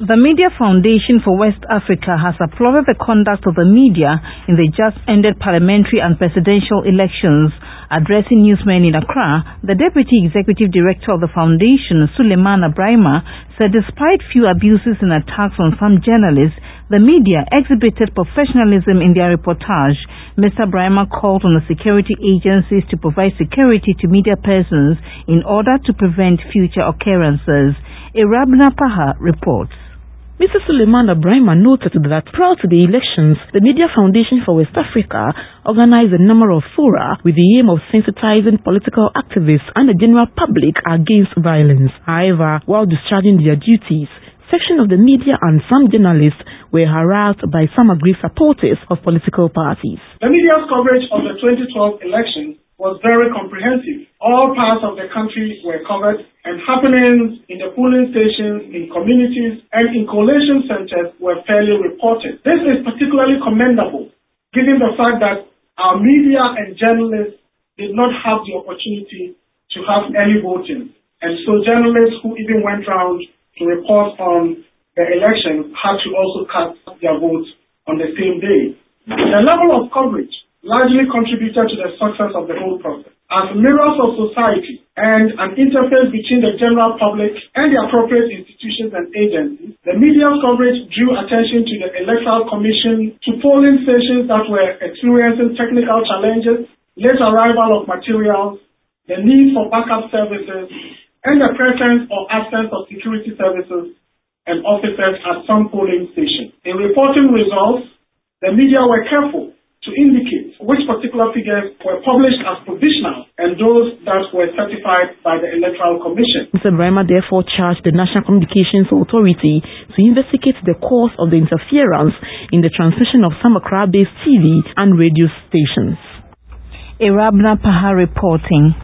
The Media Foundation for West Africa has applauded the conduct of the media in the just-ended parliamentary and presidential elections. Addressing newsmen in Accra, the Deputy Executive Director of the foundation, Suleiman Abrahima, said despite few abuses and attacks on some journalists, the media exhibited professionalism in their reportage. Mr. Abrahima called on the security agencies to provide security to media persons in order to prevent future occurrences. Irabna Paha reports. Mr. Suleiman Abrahima noted that prior to the elections, the Media Foundation for West Africa organized a number of fora with the aim of sensitizing political activists and the general public against violence. However, while discharging their duties, section of the media and some journalists were harassed by some aggrieved supporters of political parties. The media's coverage of the 2012 election was very comprehensive. All parts of the country were covered, and happenings in the polling stations, in communities, and in collation centers were fairly reported. This is particularly commendable, given the fact that our media and journalists did not have the opportunity to have early voting. And so journalists who even went round to report on the election had to also cast their votes on the same day. The level of coverage largely contributed to the success of the whole process. As mirrors of society and an interface between the general public and the appropriate institutions and agencies, the media's coverage drew attention to the Electoral Commission, to polling stations that were experiencing technical challenges, late arrival of materials, the need for backup services, and the presence or absence of security services and officers at some polling stations. In reporting results, the media were careful to indicate which particular figures were published as provisional and those that were certified by the Electoral Commission. Mr. Abrahima therefore charged the National Communications Authority to investigate the cause of the interference in the transmission of some Accra-based TV and radio stations. Irabna Paha reporting.